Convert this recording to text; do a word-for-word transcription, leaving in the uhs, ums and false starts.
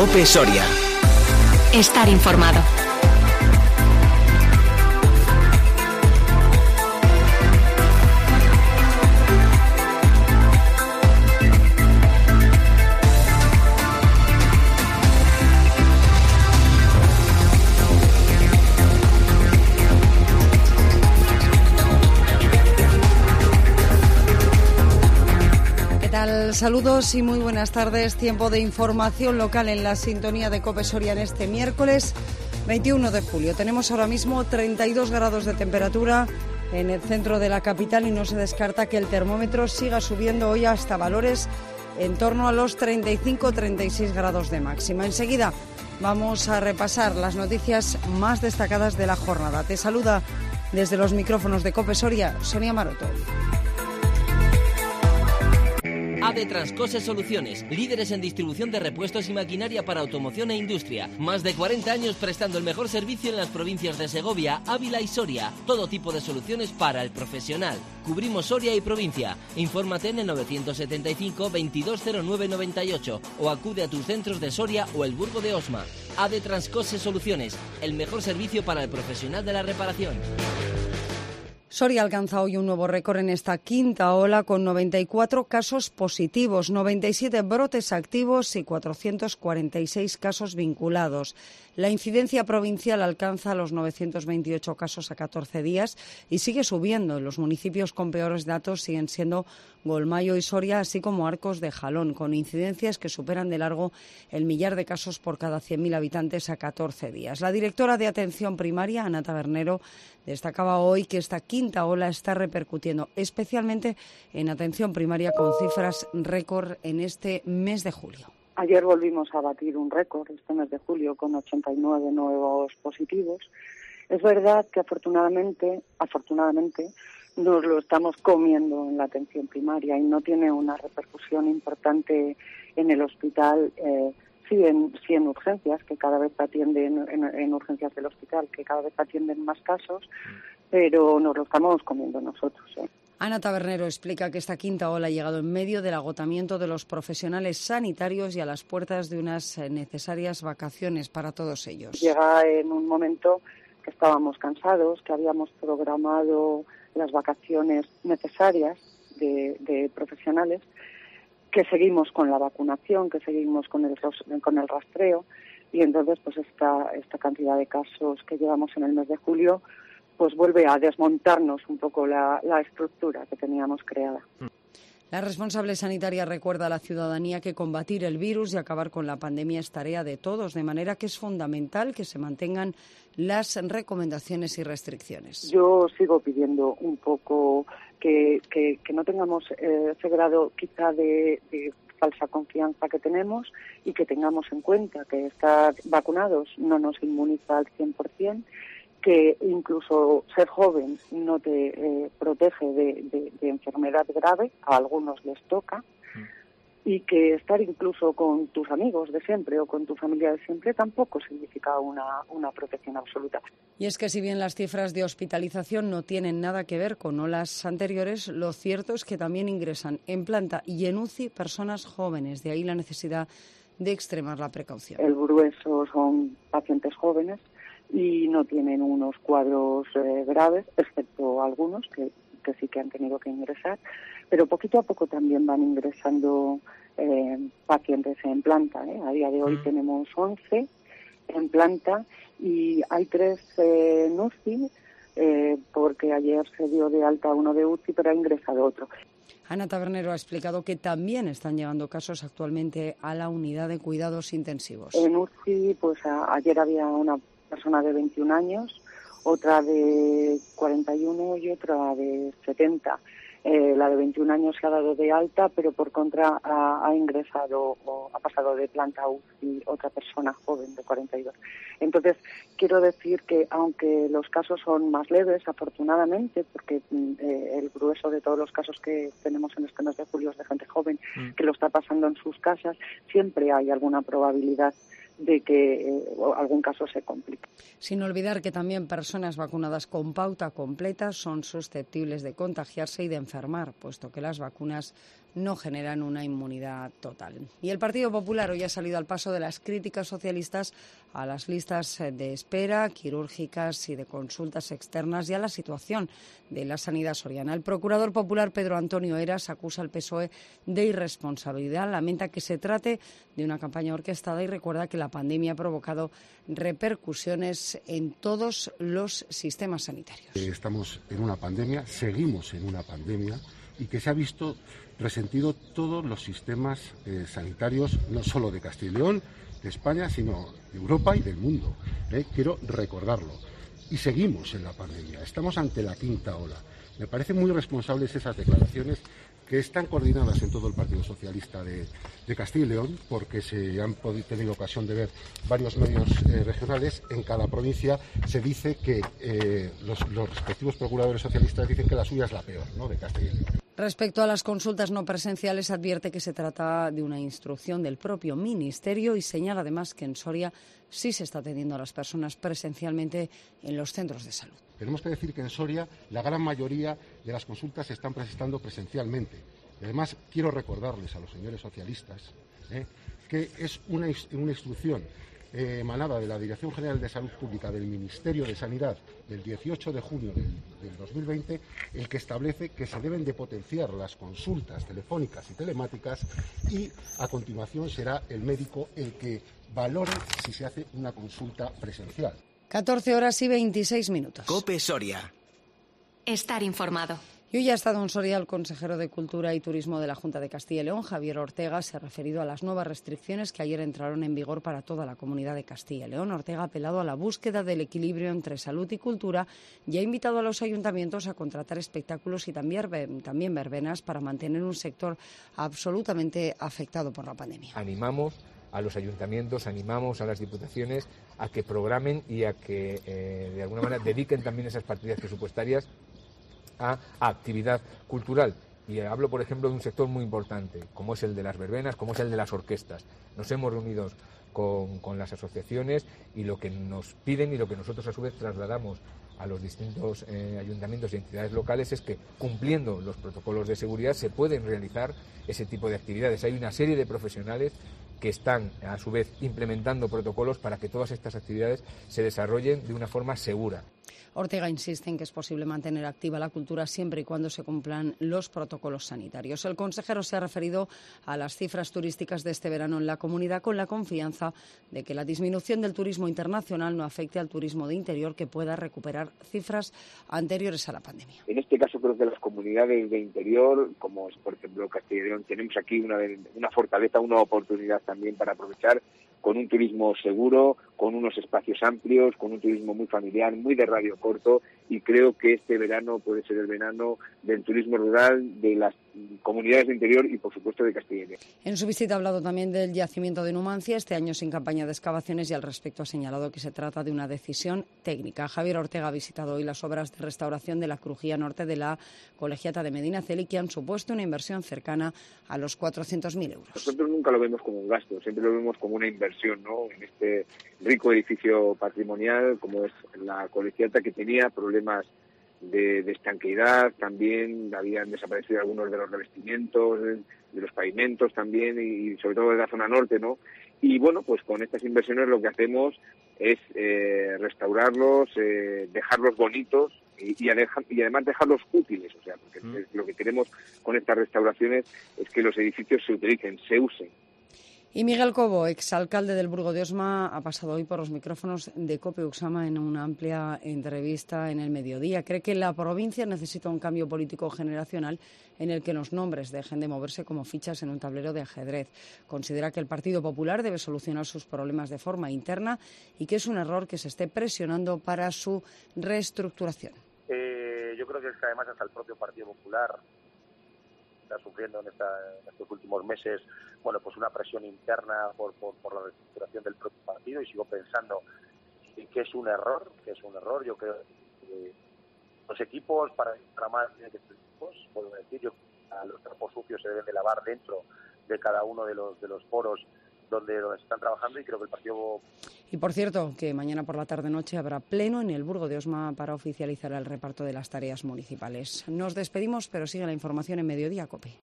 COPE Soria. Estar informado. Saludos y muy buenas tardes. Tiempo de información local en la sintonía de COPE Soria en este miércoles veintiuno de julio. Tenemos ahora mismo treinta y dos grados de temperatura en el centro de la capital y no se descarta que el termómetro siga subiendo hoy hasta valores en torno a los treinta y cinco a treinta y seis grados de máxima. Enseguida vamos a repasar las noticias más destacadas de la jornada. Te saluda desde los micrófonos de COPE Soria, Sonia Maroto. A D Transcose Soluciones, líderes en distribución de repuestos y maquinaria para automoción e industria. Más de cuarenta años prestando el mejor servicio en las provincias de Segovia, Ávila y Soria. Todo tipo de soluciones para el profesional. Cubrimos Soria y provincia. Infórmate en el novecientos setenta y cinco veintidós cero nueve noventa y ocho o acude a tus centros de Soria o el Burgo de Osma. A D Transcose Soluciones, el mejor servicio para el profesional de la reparación. Soria alcanza hoy un nuevo récord en esta quinta ola con noventa y cuatro casos positivos, noventa y siete brotes activos y cuatrocientos cuarenta y seis casos vinculados. La incidencia provincial alcanza los novecientos veintiocho casos a catorce días y sigue subiendo. Los municipios con peores datos siguen siendo Golmayo y Soria, así como Arcos de Jalón, con incidencias que superan de largo el millar de casos por cada cien mil habitantes a catorce días. La directora de Atención Primaria, Ana Tabernero, destacaba hoy que esta quinta ola está repercutiendo especialmente en atención primaria con cifras récord en este mes de julio. Ayer volvimos a batir un récord este mes de julio con ochenta y nueve nuevos positivos. Es verdad que afortunadamente, afortunadamente nos lo estamos comiendo en la atención primaria y no tiene una repercusión importante en el hospital. Eh, Sí en, sí, en urgencias, que cada vez atienden, en, en urgencias del hospital, que cada vez atienden más casos, pero nos lo estamos comiendo nosotros. ¿eh? Ana Tabernero explica que esta quinta ola ha llegado en medio del agotamiento de los profesionales sanitarios y a las puertas de unas necesarias vacaciones para todos ellos. Llega en un momento que estábamos cansados, que habíamos programado las vacaciones necesarias de, de profesionales, que seguimos con la vacunación, que seguimos con el con el rastreo y entonces pues esta esta cantidad de casos que llevamos en el mes de julio pues vuelve a desmontarnos un poco la, la estructura que teníamos creada. La responsable sanitaria recuerda a la ciudadanía que combatir el virus y acabar con la pandemia es tarea de todos, de manera que es fundamental que se mantengan las recomendaciones y restricciones. Yo sigo pidiendo un poco que, que, que no tengamos eh, ese grado quizá de, de falsa confianza que tenemos y que tengamos en cuenta que estar vacunados no nos inmuniza al cien por ciento, que incluso ser joven no te eh, protege de, de, de enfermedad grave, a algunos les toca, y que estar incluso con tus amigos de siempre o con tu familia de siempre tampoco significa una, una protección absoluta. Y es que si bien las cifras de hospitalización no tienen nada que ver con olas anteriores, lo cierto es que también ingresan en planta y en U C I personas jóvenes, de ahí la necesidad de extremar la precaución. El grueso son pacientes jóvenes y no tienen unos cuadros eh, graves, excepto algunos que, que sí que han tenido que ingresar, pero poquito a poco también van ingresando eh, pacientes en planta. ¿eh? A día de hoy mm. tenemos once en planta y hay tres eh, en U C I, eh, porque ayer se dio de alta uno de U C I, pero ha ingresado otro. Ana Tabernero ha explicado que también están llegando casos actualmente a la unidad de cuidados intensivos. En U C I, pues a, ayer había una persona de veintiún años, otra de cuarenta y uno y otra de setenta. Eh, la de veintiún años se ha dado de alta, pero por contra ha, ha ingresado o ha pasado de planta a U C I otra persona joven de cuarenta y dos. Entonces, quiero decir que aunque los casos son más leves, afortunadamente, porque eh, el grueso de todos los casos que tenemos en este mes de julio es de gente joven mm. que lo está pasando en sus casas, siempre hay alguna probabilidad de que eh, algún caso se complique. Sin olvidar que también personas vacunadas con pauta completa son susceptibles de contagiarse y de enfermar, puesto que las vacunas no generan una inmunidad total. Y el Partido Popular hoy ha salido al paso de las críticas socialistas a las listas de espera quirúrgicas y de consultas externas y a la situación de la sanidad soriana. El procurador popular Pedro Antonio Heras acusa al P S O E de irresponsabilidad, lamenta que se trate de una campaña orquestada y recuerda que la pandemia ha provocado repercusiones en todos los sistemas sanitarios. Estamos en una pandemia, seguimos en una pandemia y que se ha visto resentido todos los sistemas eh, sanitarios, no solo de Castilla y León, de España, sino de Europa y del mundo. ¿eh? Quiero recordarlo. Y seguimos en la pandemia, estamos ante la quinta ola. Me parecen muy responsables esas declaraciones que están coordinadas en todo el Partido Socialista de, de Castilla y León, porque se han podido, tenido ocasión de ver varios medios eh, regionales. En cada provincia se dice que eh, los, los respectivos procuradores socialistas dicen que la suya es la peor, ¿no?, de Castilla y León. Respecto a las consultas no presenciales, advierte que se trata de una instrucción del propio Ministerio y señala además que en Soria sí se está atendiendo a las personas presencialmente en los centros de salud. Tenemos que decir que en Soria la gran mayoría de las consultas se están prestando presencialmente. Y además, quiero recordarles a los señores socialistas ¿eh? que es una, una instrucción eh, emanada de la Dirección General de Salud Pública del Ministerio de Sanidad del dieciocho de junio del, del dos mil veinte, el que establece que se deben de potenciar las consultas telefónicas y telemáticas y a continuación será el médico el que valore si se hace una consulta presencial. catorce horas y veintiséis minutos. COPE Soria. Estar informado. Y hoy ha estado en Soria el consejero de Cultura y Turismo de la Junta de Castilla y León, Javier Ortega. Se ha referido a las nuevas restricciones que ayer entraron en vigor para toda la comunidad de Castilla y León. Ortega ha apelado a la búsqueda del equilibrio entre salud y cultura y ha invitado a los ayuntamientos a contratar espectáculos y también, también verbenas para mantener un sector absolutamente afectado por la pandemia. Animamos a los ayuntamientos, animamos a las diputaciones a que programen y a que eh, de alguna manera dediquen también esas partidas presupuestarias a, a actividad cultural. Y hablo, por ejemplo, de un sector muy importante, como es el de las verbenas, como es el de las orquestas. Nos hemos reunido con, con las asociaciones y lo que nos piden y lo que nosotros a su vez trasladamos a los distintos eh, ayuntamientos y entidades locales es que, cumpliendo los protocolos de seguridad, se pueden realizar ese tipo de actividades. Hay una serie de profesionales que están, a su vez, implementando protocolos para que todas estas actividades se desarrollen de una forma segura. Ortega insiste en que es posible mantener activa la cultura siempre y cuando se cumplan los protocolos sanitarios. El consejero se ha referido a las cifras turísticas de este verano en la comunidad con la confianza de que la disminución del turismo internacional no afecte al turismo de interior, que pueda recuperar cifras anteriores a la pandemia. En este caso creo que las comunidades de interior, como es por ejemplo Castilla y León, tenemos aquí una, una fortaleza, una oportunidad también para aprovechar, con un turismo seguro, con unos espacios amplios, con un turismo muy familiar, muy de radio corto, y creo que este verano puede ser el verano del turismo rural, de las comunidades de interior y, por supuesto, de Castilla y León. En su visita ha hablado también del yacimiento de Numancia, este año sin campaña de excavaciones, y al respecto ha señalado que se trata de una decisión técnica. Javier Ortega ha visitado hoy las obras de restauración de la crujía norte de la Colegiata de Medinaceli, que han supuesto una inversión cercana a los cuatrocientos mil euros. Nosotros nunca lo vemos como un gasto, siempre lo vemos como una inversión, ¿no?, en este rico edificio patrimonial como es la Colegiata, que tenía problemas de, de estanqueidad, también habían desaparecido algunos de los revestimientos, de, de los pavimentos también, y sobre todo de la zona norte, ¿no? Y bueno, pues con estas inversiones lo que hacemos es eh, restaurarlos, eh, dejarlos bonitos y, y, adeja, y además dejarlos útiles, o sea, porque mm. lo que queremos con estas restauraciones es que los edificios se utilicen, se usen. Y Miguel Cobo, exalcalde del Burgo de Osma, ha pasado hoy por los micrófonos de COPE Uxama en una amplia entrevista en El Mediodía. Cree que la provincia necesita un cambio político generacional en el que los nombres dejen de moverse como fichas en un tablero de ajedrez. Considera que el Partido Popular debe solucionar sus problemas de forma interna y que es un error que se esté presionando para su reestructuración. Eh, yo creo que es que además hasta el propio Partido Popular está sufriendo en, esta, en estos últimos meses, bueno, pues una presión interna por, por, por la reestructuración del propio partido, y sigo pensando que es un error, que es un error. Yo creo que los equipos, para, para más tienen que ser equipos, puedo decir, yo, a los trapos sucios se deben de lavar dentro de cada uno de los de los foros donde, donde se están trabajando, y creo que el partido... Y por cierto, que mañana por la tarde-noche habrá pleno en el Burgo de Osma para oficializar el reparto de las tareas municipales. Nos despedimos, pero sigue la información en Mediodía COPE.